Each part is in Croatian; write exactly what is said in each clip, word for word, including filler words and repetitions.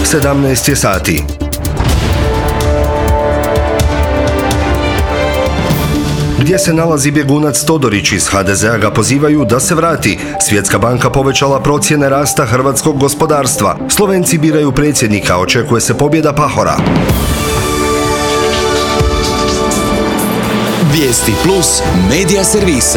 sedamnaest je sati. Gdje se nalazi bjegunac Todorić? Iz ha de zea ga pozivaju da se vrati. Svjetska banka povećala procjene rasta hrvatskog gospodarstva. Slovenci biraju predsjednika, očekuje se pobjeda Pahora. Vijesti plus medija servisa.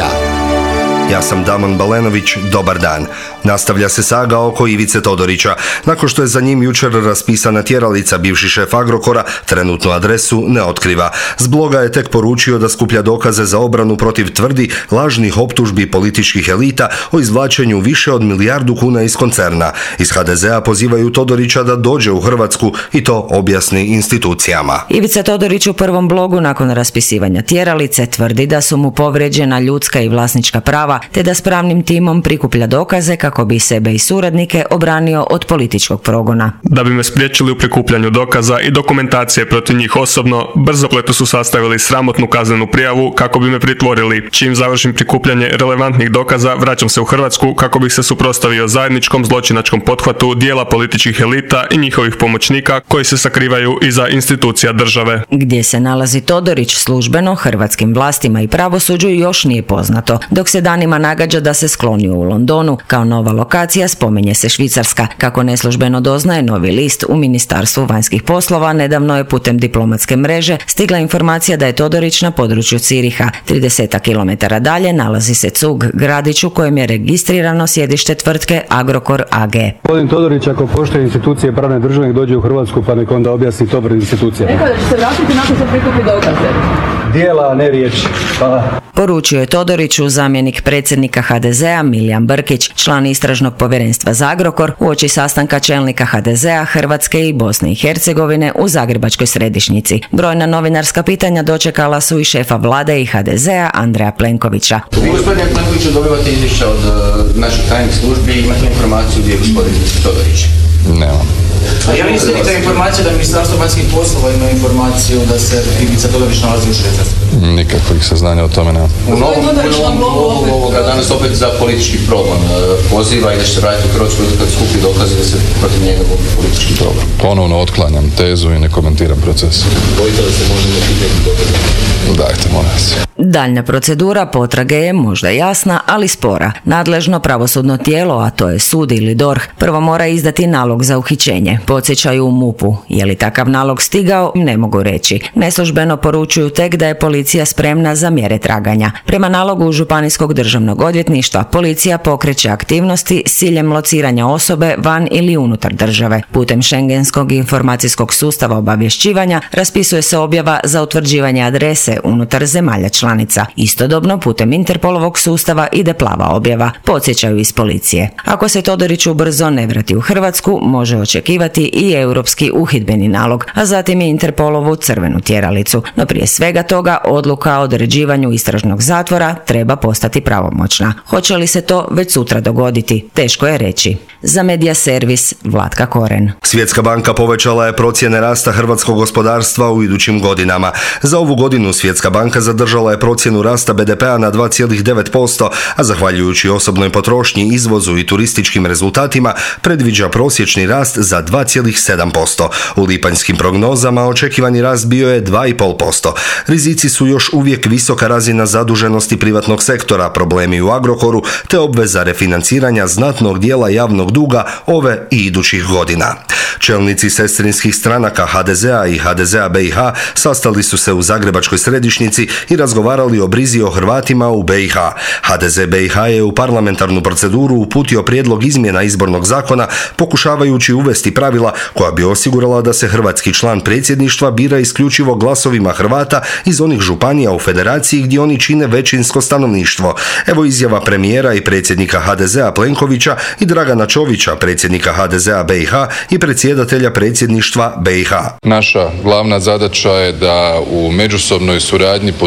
Ja sam Damon Balenović, dobar dan. Nastavlja se saga oko Ivice Todorića. Nakon što je za njim jučer raspisana tjeralica, bivši šef Agrokora trenutnu adresu ne otkriva. S bloga je tek poručio da skuplja dokaze za obranu protiv tvrdi lažnih optužbi političkih elita o izvlačenju više od milijardu kuna iz koncerna. Iz ha de zea pozivaju Todorića da dođe u Hrvatsku i to objasni institucijama. Ivica Todorić u prvom blogu nakon raspisivanja tjeralice tvrdi da su mu povrijeđena ljudska i vlasnička prava, te da s pravnim timom prikuplja dokaze kako bi sebe i suradnike obranio od političkog progona. Da bi me spriječili u prikupljanju dokaza i dokumentacije protiv njih osobno, brzopleto su sastavili sramotnu kaznenu prijavu kako bi me pritvorili. Čim završim prikupljanje relevantnih dokaza, vraćam se u Hrvatsku kako bih se suprotstavio zajedničkom zločinačkom pothvatu dijela političkih elita i njihovih pomoćnika koji se sakrivaju iza institucija države. Gdje se nalazi Todorić službeno hrvatskim vlastima i pravosuđu još nije poznato, dok se danima nagađa da se sklonio u Londonu. Kao nova lokacija spominje se Švicarska. Kako neslužbeno doznaje Novi list, u Ministarstvu vanjskih poslova nedavno je putem diplomatske mreže stigla informacija da je Todorić na području Ciriha. trideset kilometara dalje nalazi se Cug, gradić u kojem je registrirano sjedište tvrtke Agrokor a ge. Gospodin Todorić, ako poštuje institucije pravne države, dođe u Hrvatsku pa nek onda objasni to pred institucijama. Rekao da će se vratiti nakon što prikupi dokaze. Dijela, ne riječi. Hvala. Poručio je Todoriću zamjenik predsjednika ha de zea Milijan Brkić, član istražnog povjerenstva za Agrokor, uoči sastanka čelnika ha de zea Hrvatske i Bosne i Hercegovine u zagrebačkoj središnjici. Brojna novinarska pitanja dočekala su i šefa vlade i ha de zea Andreja Plenkovića. Vi, gospodine Plenkoviću, dobivate izvješća od uh, naših tajnih službi i imate informaciju gdje je gospodin Todorić? Nemam. A je li mislite informacija da Ministarstvo vanjskih poslova ima informaciju da se Ivica Todorić nalazi u Švicarskoj? Nikakvih saznanja o tome nema. U novom blogu ovoga danas opet za politički progon poziva i da će se vratiti u Hrvatsku kad skupi dokaze da se protiv njega vodi politički progon. Ponovno otklanjam tezu i ne komentiram proces. Bojite da se može neki neki dokaze? Dajte, molim vas. Daljnja procedura potrage je možda jasna, ali spora. Nadležno pravosudno tijelo, a to je sud ili D O R H, prvo mora izdati nalog za uhićenje. Podsjećaju u mupu. Je li takav nalog stigao, ne mogu reći. Neslužbeno poručuju tek da je policija spremna za mjere traganja. Prema nalogu Županijskog državnog odvjetništva, policija pokreće aktivnosti s ciljem lociranja osobe van ili unutar države. Putem Schengenskog informacijskog sustava obavješćivanja raspisuje se objava za utvrđivanje adrese unutar zemalja članica. Istodobno putem Interpolovog sustava ide plava objava, podsjećaju iz policije. Ako se Todorić ubrzo ne vrati u Hrvatsku, može očekivati i europski uhidbeni nalog, a zatim i Interpolovu crvenu tjeralicu. No prije svega toga odluka o određivanju istražnog zatvora treba postati pravomoćna. Hoće li se to već sutra dogoditi? Teško je reći. Za Medija servis Vlatka Koren. Svjetska banka povećala je procjene rasta hrvatskog gospodarstva u idućim godinama. Za ovu godinu Svjetska banka zadržala je procjenu rasta be de pea na dva zarez devet posto, a zahvaljujući osobnoj potrošnji, izvozu i turističkim rezultatima predviđa prosječni rast za dva zarez sedam posto. U lipanjskim prognozama očekivani rast bio je dva zarez pet posto. Rizici su još uvijek visoka razina zaduženosti privatnog sektora, problemi u Agrokoru te obveza refinanciranja znatnog dijela javnog duga ove i idućih godina. Čelnici sestrinskih stranaka ha de zea i ha de zea be i ha sastali su se u zagrebačkoj središnjici i razgovarali o brizi o Hrvatima u be i ha. ha de ze be i ha je u parlamentarnu proceduru uputio prijedlog izmjena izbornog zakona, pokušavajući uvesti pravila koja bi osigurala da se hrvatski član predsjedništva bira isključivo glasovima Hrvata iz onih županija u federaciji gdje oni čine većinsko stanovništvo. Evo izjava premijera i predsjednika ha de zea Plenkovića i Dragana Čovića, predsjednika ha de zea be i ha i predsjedatelja predsjedništva be i ha. Naša glavna zadaća je da u međusobnoj suradnji podupiremo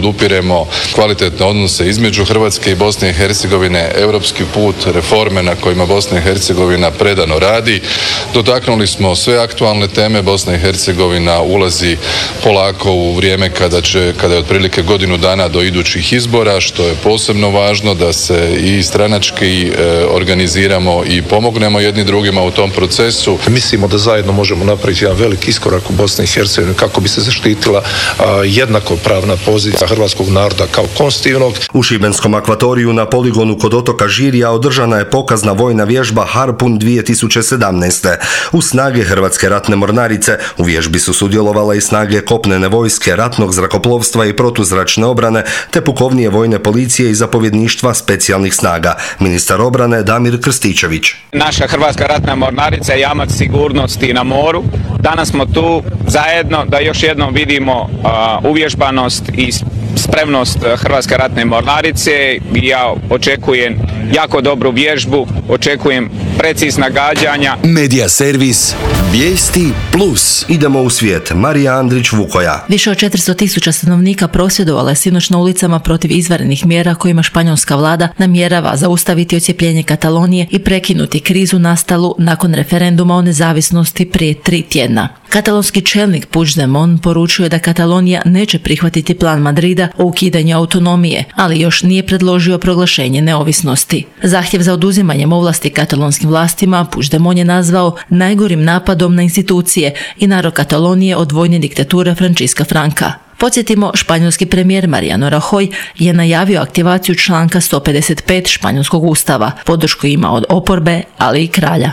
želimo kvalitetne odnose između Hrvatske i Bosne i Hercegovine, europski put, reforme na kojima Bosna i Hercegovina predano radi. Dotaknuli smo sve aktualne teme. Bosna i Hercegovina ulazi polako u vrijeme kada će, kada je otprilike godinu dana do idućih izbora, što je posebno važno da se i stranački e, organiziramo i pomognemo jedni drugima u tom procesu. Mislimo da zajedno možemo napraviti jedan veliki iskorak u Bosni i Hercegovini kako bi se zaštitila a, jednakopravna pozicija hrvatskog naroda kao konstitutivnog. U šibenskom akvatoriju na poligonu kod otoka Žirija održana je pokazna vojna vježba Harpun dvije tisuće sedamnaeste. U snage Hrvatske ratne mornarice u vježbi su sudjelovale i snage kopnene vojske, ratnog zrakoplovstva i protuzračne obrane, te pukovnije vojne policije i zapovjedništva specijalnih snaga. Ministar obrane Damir Krstičević. Naša Hrvatska ratna mornarica je jamac sigurnosti na moru. Danas smo tu zajedno da još jednom vidimo uh, uvježbanost i spremnost Hrvatske ratne mornarice. Ja očekujem jako dobru vježbu, očekujem precizna gađanja. Medija servis Vijesti plus. Idemo u svijet. Marija Andrić-Vukoja. Više od četiristo tisuća stanovnika prosvjedovalo je sinoć na ulicama protiv izvanrednih mjera kojima španjolska vlada namjerava zaustaviti odcjepljenje Katalonije i prekinuti krizu nastalu nakon referenduma o nezavisnosti prije tri tjedna. Katalonski čelnik Puigdemont poručio je da Katalonija neće prihvatiti plan Madrida o ukidanju autonomije, ali još nije predložio proglašenje neovisnosti. Zahtjev za oduzimanjem ovlasti katalonskim vlastima Puigdemont je nazvao najgorim napadom na institucije i narod Katalonije od vojne diktature Francisca Franca. Podsjetimo, španjolski premijer Mariano Rajoy je najavio aktivaciju članka sto pedeset pet španjolskog ustava. Podršku ima od oporbe, ali i kralja.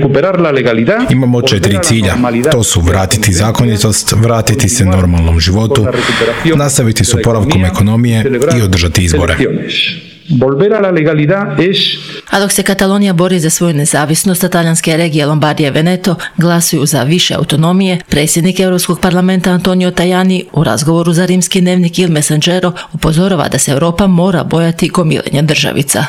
Imamo četiri cilja. To su vratiti zakonitost, vratiti se normalnom životu, nastaviti s oporavkom ekonomije i održati izbore. A dok se Katalonija bori za svoju nezavisnost, a talijanske regije Lombardija i Veneto glasuju za više autonomije, predsjednik Europskog parlamenta Antonio Tajani u razgovoru za rimski dnevnik Il Messaggero upozorava da se Europa mora bojati gomilanja državica.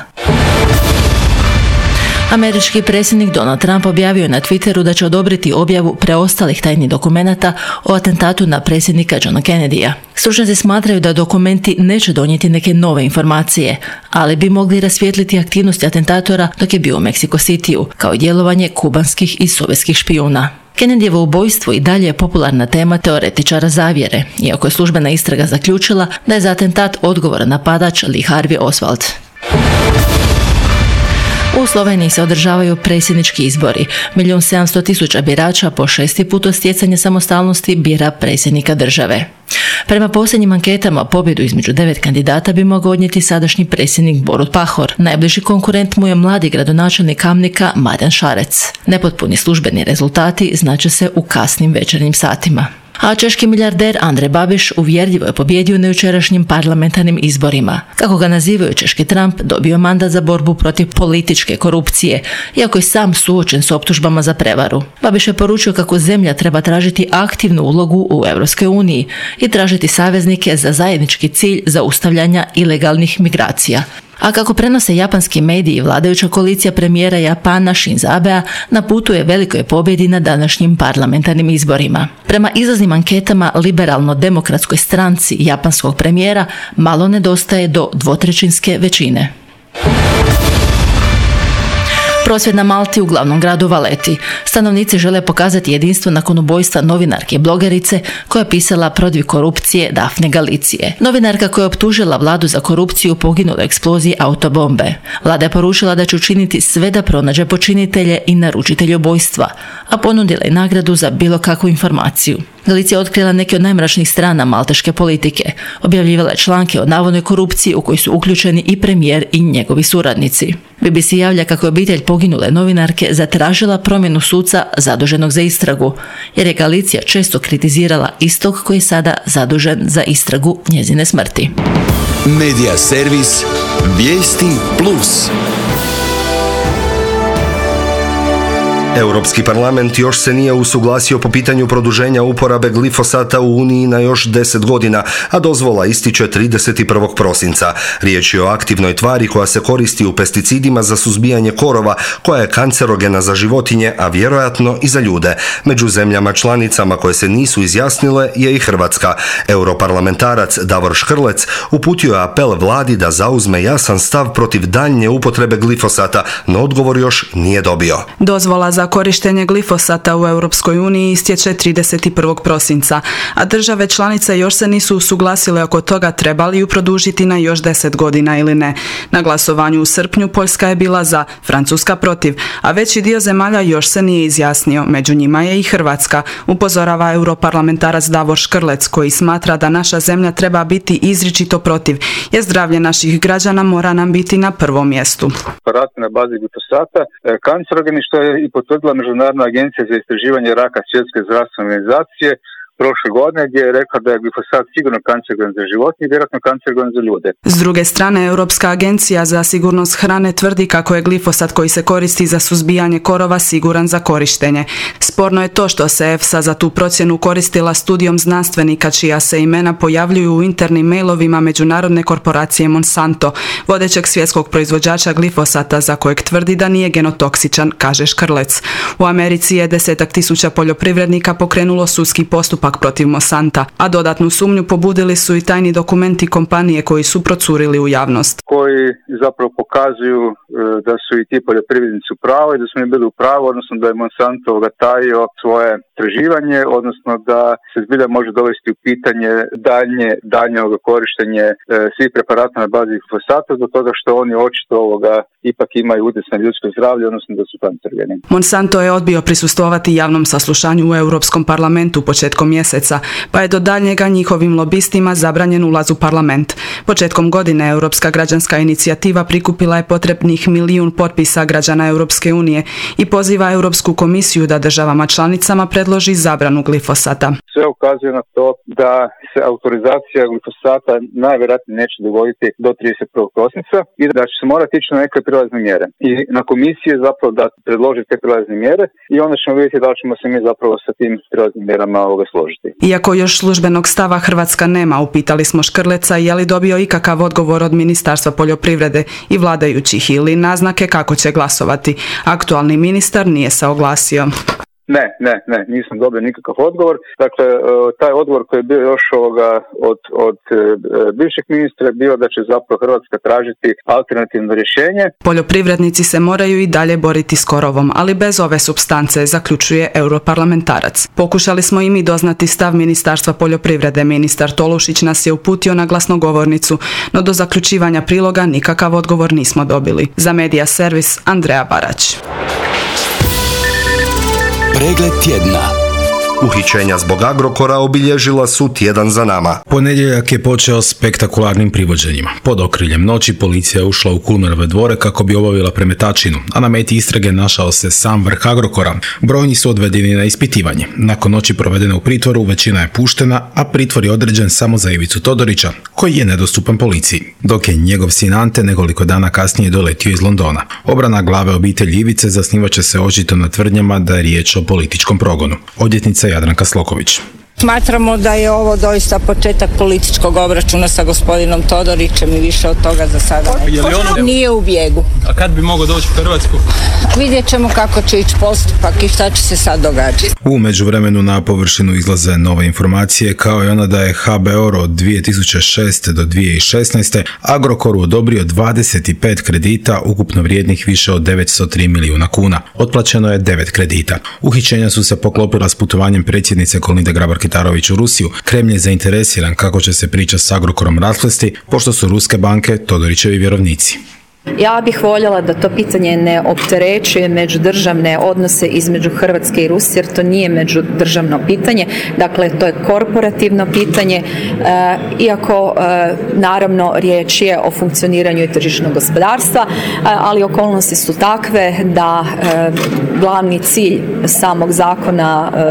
Američki predsjednik Donald Trump objavio je na Twitteru da će odobriti objavu preostalih tajnih dokumenata o atentatu na predsjednika Johna Kennedyja. Stručnjaci smatraju da dokumenti neće donijeti neke nove informacije, ali bi mogli rasvijetliti aktivnosti atentatora dok je bio u Mexico Cityu, kao i djelovanje kubanskih i sovjetskih špijuna. Kennedyjevo ubojstvo i dalje je popularna tema teoretičara zavjere, iako je službena istraga zaključila da je za atentat odgovoran napadač Lee Harvey Oswald. U Sloveniji se održavaju predsjednički izbori. Milijun sedamsto tisuća birača po šesti put od stjecanja samostalnosti bira predsjednika države. Prema posljednjim anketama pobjedu između devet kandidata bi mogao odnijeti sadašnji predsjednik Borut Pahor. Najbliži konkurent mu je mladi gradonačelnik Kamnika Marijan Šarec. Nepotpuni službeni rezultati znače se u kasnim večernjim satima. A češki milijarder Andrej Babiš uvjerljivo je pobjedio na jučerašnjim parlamentarnim izborima. Kako ga nazivaju češki Trump, dobio mandat za borbu protiv političke korupcije, iako je sam suočen s optužbama za prevaru. Babiš je poručio kako zemlja treba tražiti aktivnu ulogu u Europskoj uniji i tražiti saveznike za zajednički cilj zaustavljanja ilegalnih migracija. A kako prenose japanski mediji, vladajuća koalicija premijera Japana Shinzo Abea na putu je velikoj pobjedi na današnjim parlamentarnim izborima. Prema izlaznim anketama liberalno-demokratskoj stranci japanskog premijera malo nedostaje do dvotrećinske većine. Prosvjed na Malti u glavnom gradu Valeti. Stanovnici žele pokazati jedinstvo nakon ubojstva novinarke i blogerice koja je pisala protiv korupcije Dafne Galicije. Novinarka koja je optužila vladu za korupciju poginula u eksploziji autobombe. Vlada je poručila da će učiniti sve da pronađe počinitelje i naručitelje ubojstva, a ponudila je nagradu za bilo kakvu informaciju. Galicija je otkrila neke od najmračnijih strana malteške politike. Objavljivala je članke o navodnoj korupciji u koji su uključeni i premijer i njegovi suradnici. B B C javlja kako je obitelj poginule novinarke zatražila promjenu suca zaduženog za istragu, jer je Galicija često kritizirala istog koji je sada zadužen za istragu njezine smrti. Medija servis Vijesti plus. Europski parlament još se nije usuglasio po pitanju produženja uporabe glifosata u Uniji na još deset godina, a dozvola ističe trideset prvog prosinca. Riječ je o aktivnoj tvari koja se koristi u pesticidima za suzbijanje korova, koja je kancerogena za životinje, a vjerojatno i za ljude. Među zemljama članicama koje se nisu izjasnile je i Hrvatska. Europarlamentarac Davor Škrlec uputio je apel vladi da zauzme jasan stav protiv daljnje upotrebe glifosata, no odgovor još nije dobio. Dozvola za korištenje glifosata u Europskoj uniji istječe trideset prvog prosinca, a države članice još se nisu usuglasile oko toga treba li ju produžiti na još deset godina ili ne. Na glasovanju u srpnju Poljska je bila za, Francuska protiv, a veći dio zemalja još se nije izjasnio, među njima je i Hrvatska, upozorava europarlamentarac Davor Škrlec, koji smatra da naša zemlja treba biti izričito protiv, jer zdravlje naših građana mora nam biti na prvom mjestu. Na bazi glifosata kancerogeni, što je i potvrdila Međunarodna agencija za istraživanje raka Svjetske zdravstvene organizacije prošle godine, gdje je rekla da je glifosat sigurno kancerogen za životinje i vjerojatno kancerogen za ljude. S druge strane, Europska agencija za sigurnost hrane tvrdi kako je glifosat koji se koristi za suzbijanje korova siguran za korištenje. Sporno je to što se EFSA za tu procjenu koristila studijom znanstvenika čija se imena pojavljuju u internim mailovima međunarodne korporacije Monsanto, vodećeg svjetskog proizvođača glifosata za kojeg tvrdi da nije genotoksičan, kaže Škrlec. U Americi je desetak tisuća poljoprivrednika pokrenulo sudski postupak protiv Monsanta, a dodatnu sumnju pobudili su i tajni dokumenti kompanije koji su procurili u javnost. Koji zapravo pokazuju da su i ti poljoprivrednici u pravu i da su mi bili u pravu, odnosno da je Monsanto tajio svoje traživanje, odnosno da se zbilja može dovesti u pitanje daljnje, daljnje korištenje e, svih preparata na bazi glifosata, zbog toga što oni očito ovoga ipak imaju utjecaj na ljudsko zdravlje, odnosno da su kancerogeni. Monsanto je odbio prisustvovati javnom saslušanju u Europskom parlamentu početkom mjeseca, pa je do daljnjega njihovim lobistima zabranjen ulaz u parlament. Početkom godine Europska građanska inicijativa prikupila je potrebnih milijun potpisa građana Europske unije i poziva Europsku komisiju da državama članicama predloži zabranu glifosata. Sve ukazuje na to da se autorizacija glifosata najvjerojatnije neće dogoditi do trideset prvog prosinca i da će se morati ići na neke prijelazne mjere. I na komisiji je zapravo da predloži te prijelazne mjere i onda ćemo vidjeti da li ćemo se mi zapravo sa tim prijelaznim mjerama ovoga složiti. Iako još službenog stava Hrvatska nema, upitali smo Škrleca je li dobio ikakav odgovor od Ministarstva poljoprivrede i vladajućih ili naznake kako će glasovati. Aktualni ministar nije se oglasio. Ne, ne, ne, nisam dobio nikakav odgovor. Dakle, taj odgovor koji je bio još ovoga od, od bivšeg ministra je bio da će zapravo Hrvatska tražiti alternativno rješenje. Poljoprivrednici se moraju i dalje boriti s korovom, ali bez ove supstance, zaključuje europarlamentarac. Pokušali smo i mi doznati stav Ministarstva poljoprivrede. Ministar Tolušić nas je uputio na glasnogovornicu, no do zaključivanja priloga nikakav odgovor nismo dobili. Za Medija Servis, Andreja Barać. Pregled tjedna. Uhićenja zbog Agrokora obilježila su tjedan za nama. Ponedjeljak je počeo spektakularnim privođenjima. Pod okriljem noći policija je ušla u Kulmerove dvore kako bi obavila premetačinu, a na meti istrage našao se sam vrh Agrokora. Brojni su odvedeni na ispitivanje. Nakon noći provedene u pritvoru, većina je puštena, a pritvor je određen samo za Ivicu Todorića, koji je nedostupan policiji, dok je njegov sin Ante nekoliko dana kasnije doletio iz Londona. Obrana glave obitelji Ivice zasnivat će se očito na tvrdnjama da je riječ o političkom progonu. Odvjetnica Jadranka Sloković. Smatramo da je ovo doista početak političkog obračuna sa gospodinom Todorićem i više od toga za sada ne. Ono... Nije u bijegu. A kad bi mogao doći u Hrvatsku? Vidjet ćemo kako će ići postupak i šta će se sad događati. U međuvremenu na površinu izlaze nove informacije, kao i ona da je H B O R od dvije tisuće šeste do dvije tisuće šesnaeste Agrokoru odobrio dvadeset pet kredita ukupno vrijednih više od devetsto tri milijuna kuna. Otplaćeno je devet kredita. Uhićenja su se poklopila s putovanjem predsjednice Kolinde Grabar-Kitarović u Rusiju. Kremlj je zainteresiran kako će se priča s Agrokorom rasplesti, pošto su ruske banke Todorićevi vjerovnici. Ja bih voljela da to pitanje ne opterećuje međudržavne odnose između Hrvatske i Rusije, jer to nije međudržavno pitanje, dakle to je korporativno pitanje, e, iako e, naravno riječ je o funkcioniranju i tržišnog gospodarstva, e, ali okolnosti su takve da e, glavni cilj samog zakona e,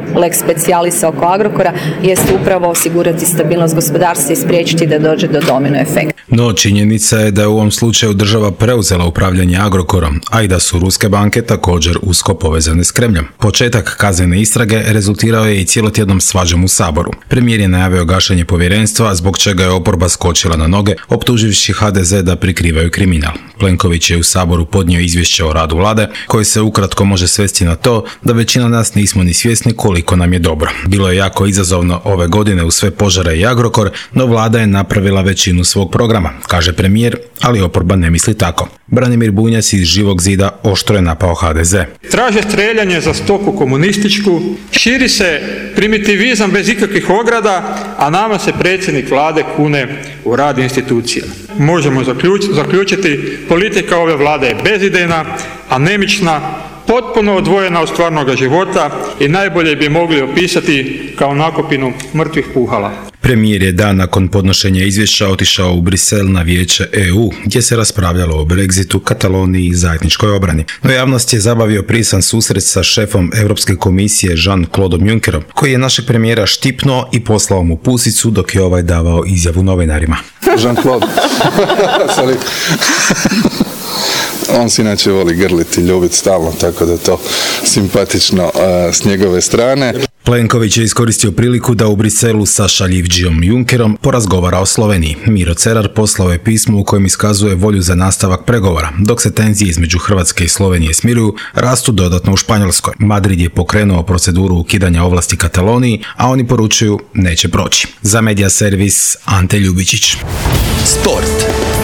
lex specialisa oko Agrokora jest upravo osigurati stabilnost gospodarstva i spriječiti da dođe do domino efekta. No, činjenica je da je u ovom slučaju država preuzela upravljanje Agrokorom, a i da su ruske banke također usko povezane s Kremljom. Početak kaznene istrage rezultirao je i cijelotjednom svađom u Saboru. Premijer je najavio gašenje povjerenstva, zbog čega je oporba skočila na noge, optuživši ha de ze da prikrivaju kriminal. Plenković je u Saboru podnio izvješće o radu vlade, koji se ukratko može svesti na to da većina nas nismo ni svjesni koliko nam je dobro. Bilo je jako izazovno ove godine u sve požare i Agrokor, no vlada je napravila većinu svog programa, kaže premijer, ali oporba ne misli tako. Branimir Bunjac iz Živog zida oštro je napao ha de ze. Traže streljanje za stoku komunističku, širi se primitivizam bez ikakvih ograda, a nama se predsjednik vlade kune u rad institucija. Možemo zaključiti, politika ove vlade je bezidejna, anemična, potpuno odvojena od stvarnog života i najbolje bi mogli opisati kao nakupinu mrtvih puhala. Premijer je dan nakon podnošenja izvješća otišao u Brisel na vijeće e u, gdje se raspravljalo o Brexitu, Kataloniji i zajedničkoj obrani. No javnost je zabavio prisan susret sa šefom Europske komisije Jean-Claude Junckerom, koji je našeg premijera štipnuo i poslao mu pusicu dok je ovaj davao izjavu novinarima. Jean-Claude. On se inače voli grliti, ljubiti stalno, tako da je to simpatično uh, s njegove strane. Plenković je iskoristio priliku da u Briselu sa šaljivdžijom Junckerom porazgovara o Sloveniji. Miro Cerar poslao je pismo u kojem iskazuje volju za nastavak pregovora. Dok se tenzije između Hrvatske i Slovenije smiruju, rastu dodatno u Španjolskoj. Madrid je pokrenuo proceduru ukidanja ovlasti Kataloniji, a oni poručuju neće proći. Za Media Servis Ante Ljubičić. Sport.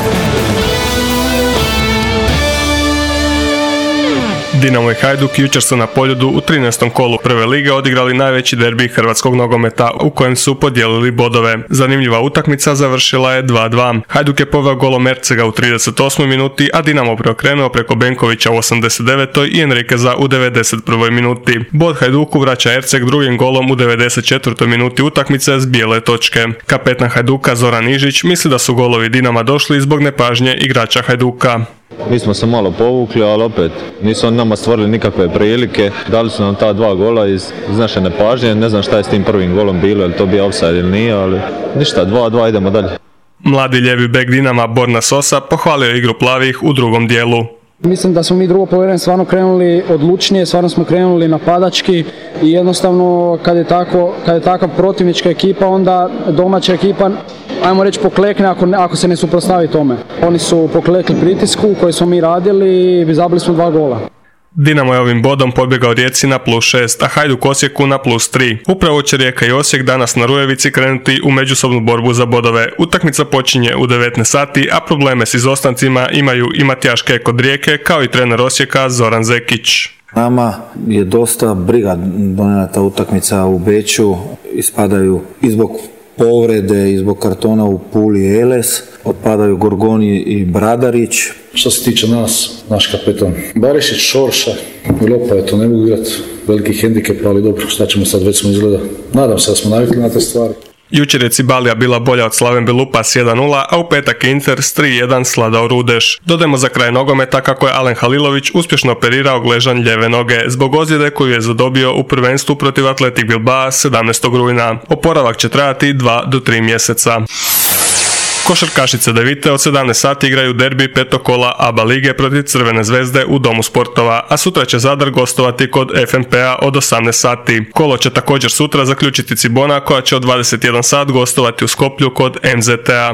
Dinamo i Hajduk jučer su na Poljudu u trinaestom kolu prve lige odigrali najveći derbi hrvatskog nogometa u kojem su podijelili bodove. Zanimljiva utakmica završila je dva dva. Hajduk je poveo golom Ercega u trideset osmoj minuti, a Dinamo preokrenuo preko Benkovića u osamdeset devetoj i Enriqueza u devedeset prvoj minuti. Bod Hajduku vraća Erceg drugim golom u devedeset četvrtoj minuti utakmice s bijele točke. Kapetan Hajduka Zoran Ižić misli da su golovi Dinama došli zbog nepažnje igrača Hajduka. Mi smo se malo povukli, ali opet nisu oni nama stvorili nikakve prilike. Dali su nam ta dva gola iz, iz naše nepažnje. Ne znam šta je s tim prvim golom bilo, je li to bio offside ili nije, ali ništa, dva dva, idemo dalje. Mladi ljevi bek Dinama Borna Sosa pohvalio igru plavih u drugom dijelu. Mislim da smo mi drugo poluvreme stvarno krenuli odlučnije, stvarno smo krenuli napadački i jednostavno kad je, tako, kad je takav protivnička ekipa, onda domaća ekipa, ajmo reći, poklekne ako, ako se ne suprotstavi tome. Oni su poklekli pritisku koji smo mi radili i zabili smo dva gola. Dinamo je ovim bodom pobjegao Rijeci na plus šest, a Hajduk Osijeku na plus tri. Upravo će Rijeka i Osijek danas na Rujevici krenuti u međusobnu borbu za bodove. Utakmica počinje u devetnaest sati, a probleme s izostancima imaju i Matijaš Kek od Rijeke, kao i trener Osijeka Zoran Zekić. Nama je dosta briga donijela ta utakmica u Beču, ispadaju i zbog povrede i zbog kartona u Puli i Eles, otpadaju Gorgoni i Bradarić. Što se tiče nas, naš kapetan Barišić, Šorša i Lopa, to ne mogu igrati veliki hendikep, ali dobro, šta ćemo sad, već smo izgleda. Nadam se da smo navikli na te stvari. Jučer je Cibalija bila bolja od Slaven Belupa s jedan nula, a u petak Inter s tri jedan sladao Rudeš. Dodajmo za kraj nogometa kako je Alen Halilović uspješno operirao gležanj ljeve noge zbog ozljede koju je zadobio u prvenstvu protiv Atletik Bilbao sedamnaestog rujna. Oporavak će trajati dva do tri mjeseca. Košarkašice Devite od sedamnaest sati igraju derbi petog kola A B A lige protiv Crvene zvezde u Domu sportova, a sutra će Zadar gostovati kod F N P-a od osamnaest sati. Kolo će također sutra zaključiti Cibona koja će od dvadeset jedan sat gostovati u Skoplju kod M Z T-a.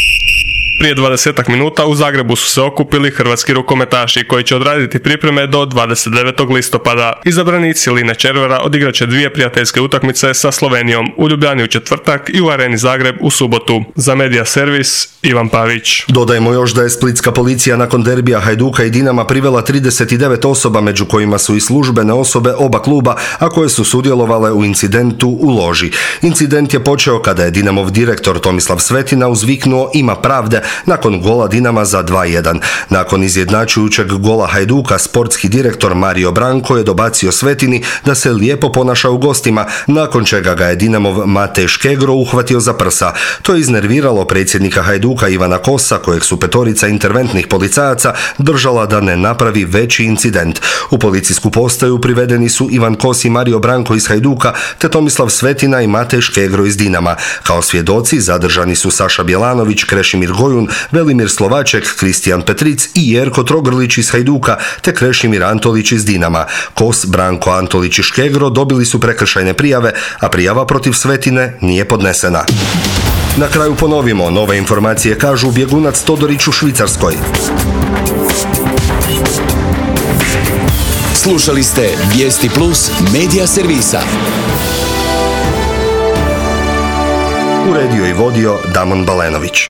Prije dvadesetak minuta u Zagrebu su se okupili hrvatski rukometaši koji će odraditi pripreme do dvadeset devetog listopada. Izabranici Line Červera odigrat će dvije prijateljske utakmice sa Slovenijom u Ljubljani u četvrtak i u Areni Zagreb u subotu. Za Media Servis Ivan Pavić. Dodajmo još da je splitska policija nakon derbija Hajduka i Dinama privela trideset devet osoba, među kojima su i službene osobe oba kluba, a koje su sudjelovale u incidentu u loži. Incident je počeo kada je Dinamov direktor Tomislav Svetina uzviknuo "ima pravde", nakon gola Dinama za dva jedan. Nakon izjednačujućeg gola Hajduka, sportski direktor Mario Branko je dobacio Svetini da se lijepo ponaša u gostima, nakon čega ga je Dinamov Matej Škegro uhvatio za prsa. To je iznerviralo predsjednika Hajduka Ivana Kosa, kojeg su petorica interventnih policajaca držala da ne napravi veći incident. U policijsku postaju privedeni su Ivan Kos i Mario Branko iz Hajduka, te Tomislav Svetina i Matej Škegro iz Dinama. Kao svjedoci zadržani su Saša Bjelanović, Krešimir Gojun, Velimir Slovaček, Kristijan Petric i Jerko Trogrlić iz Hajduka, te Krešimir Antolić iz Dinama. Kos, Branko, Antolić i Škegro dobili su prekršajne prijave, a prijava protiv Svetine nije podnesena. Na kraju ponovimo, nove informacije kažu bjegunac Todorić u Švicarskoj. Slušali ste Vijesti Plus medija servisa. Uredio i vodio Damon Balenović.